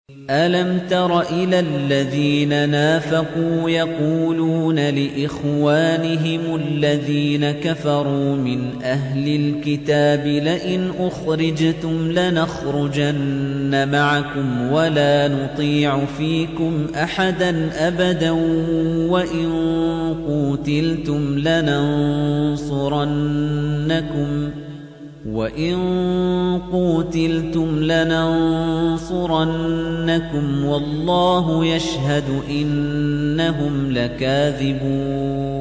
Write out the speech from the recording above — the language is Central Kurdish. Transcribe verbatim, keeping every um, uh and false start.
أَلَمْ تَرَ إِلَى الَّذِينَ نَافَقُوا يَقُولُونَ لِإِخْوَانِهِمُ الَّذِينَ كَفَرُوا مِنْ أَهْلِ الْكِتَابِ لَئِنْ أُخْرِجْتُمْ لَنَخْرُجَنَّ مَعَكُمْ وَلَا نُطِيعُ فِيكُمْ أَحَدًا أَبَدًا وَإِنْ قُوتِلْتُمْ لَنَنصُرَنَّكُمْ وَإِن قُوتِلْتُمْ لَنَنصُرَنَّكُمْ وَاللَّهُ يَشْهَدُ إِنَّهُمْ لَكَاذِبُونَ